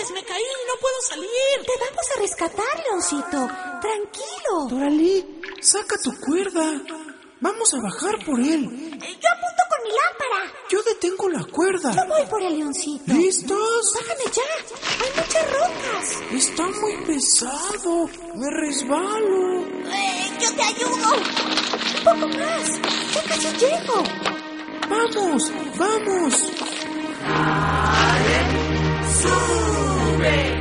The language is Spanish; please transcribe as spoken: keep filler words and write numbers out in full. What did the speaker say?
ayudes! ¡Me caí! ¡No puedo salir! Te vamos a rescatar, Leoncito. Tranquilo. Doralí, saca tu cuerda. Vamos a bajar por él. Yo apunto con mi lámpara. Yo detengo la cuerda. Yo voy por el leoncito. ¿Listos? Bájame ya. Hay muchas rocas. Está muy pesado. Me resbalo. Eh, yo te ayudo. Un poco más. Ya casi llego. Vamos, vamos. ¡Sube!